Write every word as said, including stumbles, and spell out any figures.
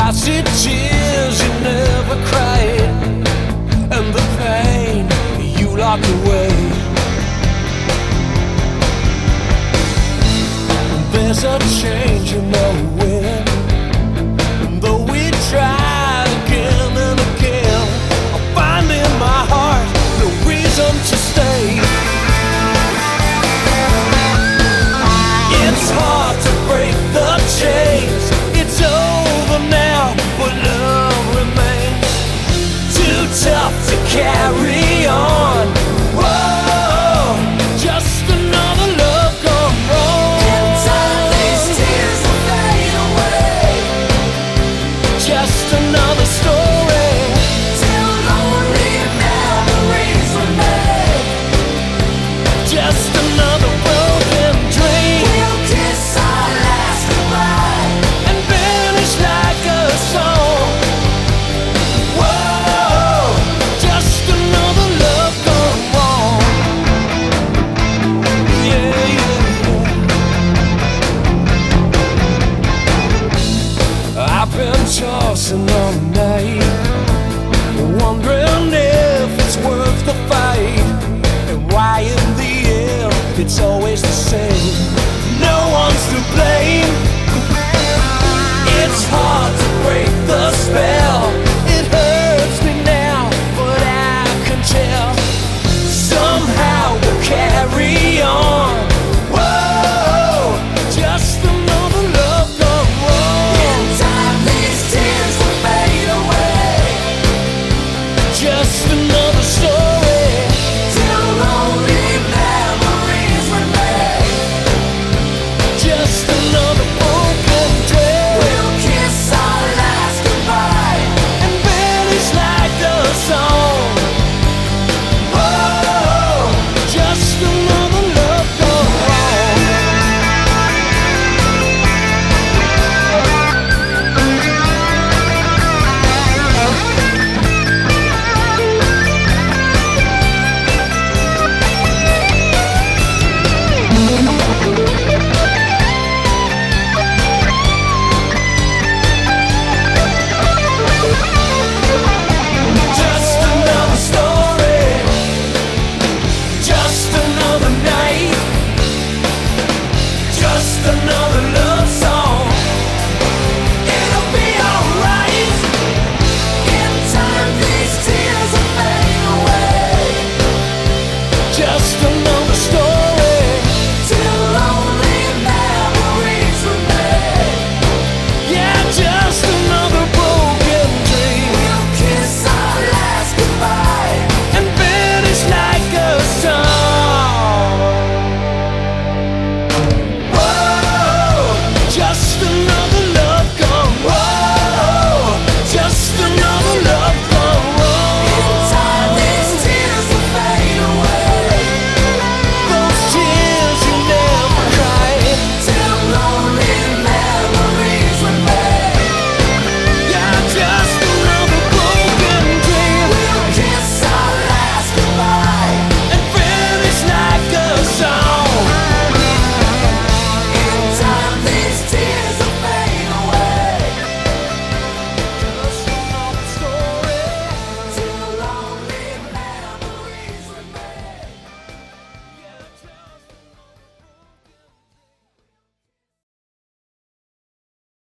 I see tears you never cried, and the pain you locked away. There's a change in the wind, and though we try again and again, I find in my heart no reason to stay. It's hard to break the chains. It's over now, but love remains too tough to carry on. Whoa, just another love gone wrong. In time these tears will fade away. Just another story till lonely memories remain. Just another broken dream. We'll kiss our last goodbye and vanish like a song. Whoa, just another love gone wrong. Yeah, yeah, yeah. I've been tossing all night, wondering if it's worth the fight, and why in the end it's always the same. No one's to blame. It's hard to break the spell. It hurts me now, but I can tell somehow we'll carry on. Whoa, just another love gone wrong. In time these tears will fade away. Just another story till lonely memories remain. Just another broken dream. We'll kiss our last goodbye and vanish like the song. Whoa, just another love gone wrong. Just another story, just another night, just another